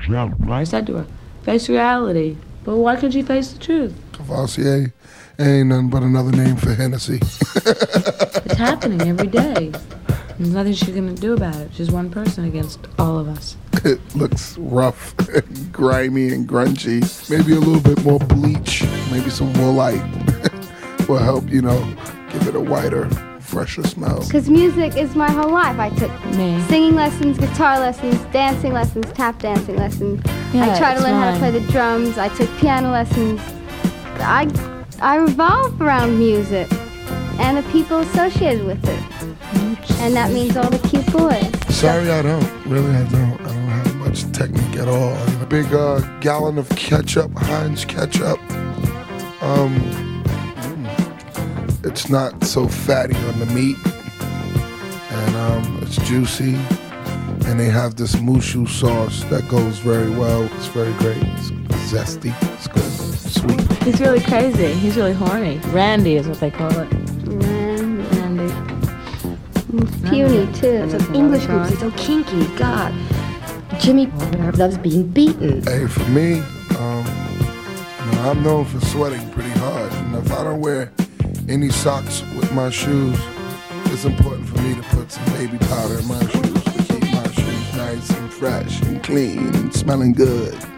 I said to her, face reality. But why can't you face the truth? Cavassier ain't nothing but another name for Hennessy. It's happening every day. There's nothing she's going to do about it. She's one person against all of us. It looks rough and grimy and grungy. Maybe a little bit more bleach, maybe some woolite will help, give it a whiter, fresher smell. Because music is my whole life. I took singing lessons, guitar lessons, dancing lessons, tap dancing lessons. Yeah, I tried to learn how to play the drums. I took piano lessons. I revolve around music and the people associated with it. And that means all the cute boys. Sorry, I don't. Really, I don't. I don't have much technique at all. A big gallon of ketchup, Heinz ketchup. It's not so fatty on the meat. And it's juicy. And they have this mushu sauce that goes very well. It's very great. It's zesty. It's good. Sweet. He's really crazy. He's really horny. Randy is what they call it. Randy. It's puny, too. So English groups are so kinky. God. Jimmy loves being beaten. Hey, for me, I'm known for sweating pretty hard. And if I don't wear any socks with my shoes, it's important for me to put some baby powder in my shoes to keep my shoes nice and fresh and clean and smelling good.